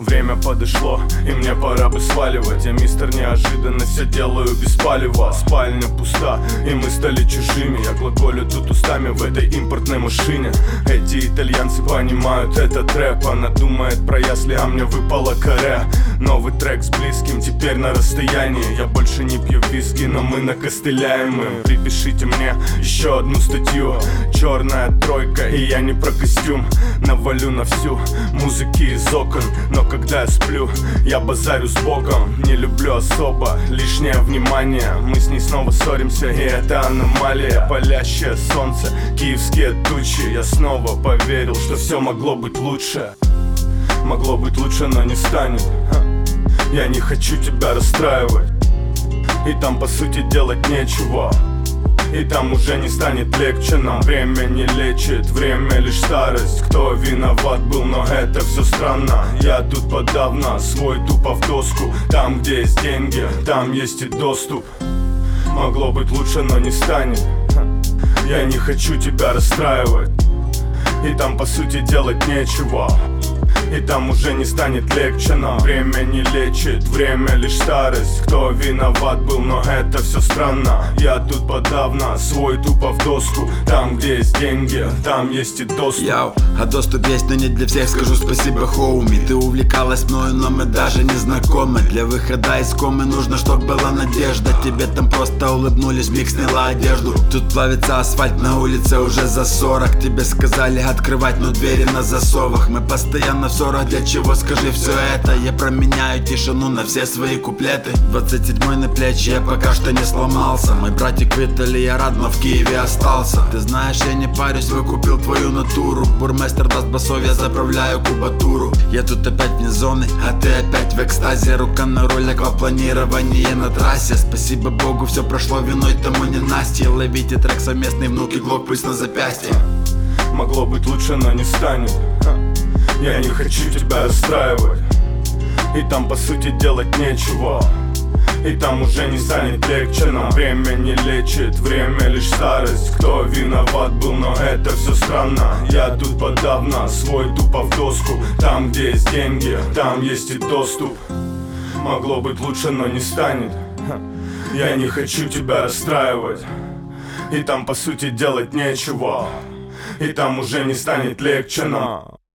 время подошло, и мне пора бы сваливать. Я мистер неожиданно, все делаю без палева. Спальня пуста, и мы стали чужими. Я глаголю тут устами в этой импортной машине. Эти итальянцы понимают этот рэп. Она думает про ясли, а мне выпала коря. Новый трек с близким, теперь на расстоянии. Я больше не пью виски, но мы накостыляем. Припишите мне еще одну статью. Черная тройка, и я не про костюм. Навалю на всю музыки из окон. Но когда я сплю, я базарю с Богом. Не люблю особо лишнее внимание. Мы с ней снова ссоримся, и это аномалия. Палящее солнце, киевские тучи. Я снова поверил, что все могло быть лучше. Могло быть лучше, но не станет. Я не хочу тебя расстраивать. И там по сути делать нечего. И там уже не станет легче. Нам время не лечит, время лишь старость. Кто виноват был, но это все странно. Я тут подавно, свой тупо в доску. Там, где есть деньги, там есть и доступ. Могло быть лучше, но не станет. Я не хочу тебя расстраивать. И там по сути делать нечего. И там уже не станет легче. Нам время не лечит, время лишь старость. Кто виноват был, но это все странно. Я тут подавно, свой тупо в доску. Там, где есть деньги, там есть и доступ. А доступ есть, но не для всех. Скажу спасибо, хоуми. Ты увлекалась мною, но мы даже не знакомы. Для выхода из комы нужно, чтоб была надежда. Тебе там просто улыбнулись, миг сняла одежду. Тут плавится асфальт, на улице уже за 40. Тебе сказали открывать, но двери на засовах. Мы постоянно в ссорах, для чего, скажи все это. Я променяю тишину на все свои куплеты. 27-й на плечи, я пока что не сломался. Мой братик в Италии, я рад, но в Киеве остался. Ты знаешь, я не парюсь, выкупил твою натуру. Бурмистер даст басов, я заправляю кубатуру. Я тут опять вне зоны, а ты опять в экстазе. Рука на руль, аквапланирование на трассе. Спасибо Богу, все прошло, виной тому не Настя. Ловите трек совместный, внуки, глок пусть на запястье. Могло быть лучше, но не станет. Я не хочу тебя расстраивать. И там по сути делать нечего. И там уже не станет легче. Нам время не лечит, время лишь старость. Кто виноват был, но это все странно. Я тут подавно, свой тупо в доску. Там, где есть деньги, там есть и доступ. Могло быть лучше, но не станет. Я не хочу тебя расстраивать. И там по сути делать нечего. И там уже не станет легче, но